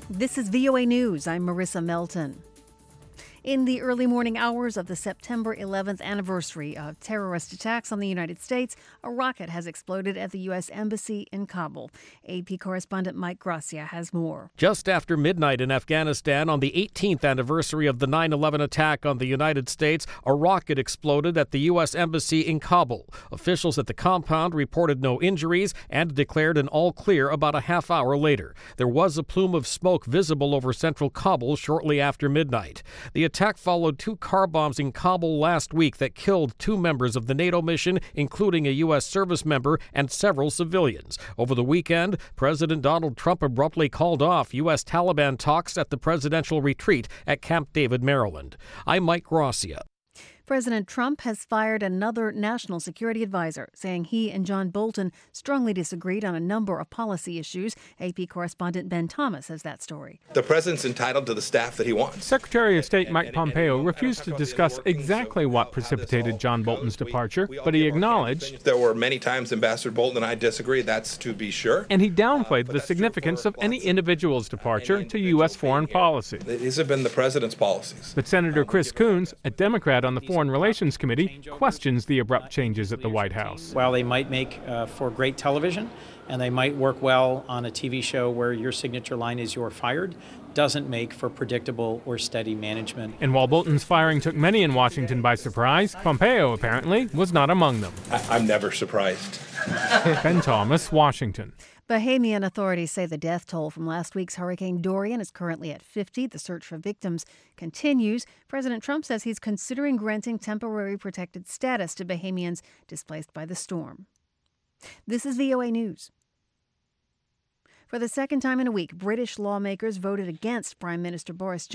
This is VOA News. I'm Marissa Melton. In the early morning hours of the September 11th anniversary of terrorist attacks on the United States, a rocket has exploded at the U.S. Embassy in Kabul. AP correspondent Mike Gracia has more. Just after midnight in Afghanistan on the 18th anniversary of the 9/11 attack on the United States, a rocket exploded at the U.S. Embassy in Kabul. Officials at the compound reported no injuries and declared an all clear about a half hour later. There was a plume of smoke visible over central Kabul shortly after midnight. The attack followed two car bombs in Kabul last week that killed two members of the NATO mission, including a U.S. service member and several civilians. Over the weekend, President Donald Trump abruptly called off U.S. Taliban talks at the presidential retreat at Camp David, Maryland. I'm Mike Gracia. President Trump has fired another national security advisor, saying he and John Bolton strongly disagreed on a number of policy issues. AP correspondent Ben Thomas has that story. The president's entitled to the staff that he wants. Secretary of State Mike Pompeo refused to discuss exactly what precipitated John Bolton's departure, but he acknowledged there were many times Ambassador Bolton and I disagreed, that's to be sure. And he downplayed the significance of any individual's departure to U.S. foreign policy. These have been the president's policies. But Senator Chris Coons, a Democrat on the Foreign Relations Committee, questions the abrupt changes at the White House. While they might make for great television, and they might work well on a TV show where your signature line is "you're fired," doesn't make for predictable or steady management. And while Bolton's firing took many in Washington by surprise, Pompeo apparently was not among them. I'm never surprised. Ben Thomas, Washington. Bahamian authorities say the death toll from last week's Hurricane Dorian is currently at 50. The search for victims continues. President Trump says he's considering granting temporary protected status to Bahamians displaced by the storm. This is VOA News. For the second time in a week, British lawmakers voted against Prime Minister Boris Johnson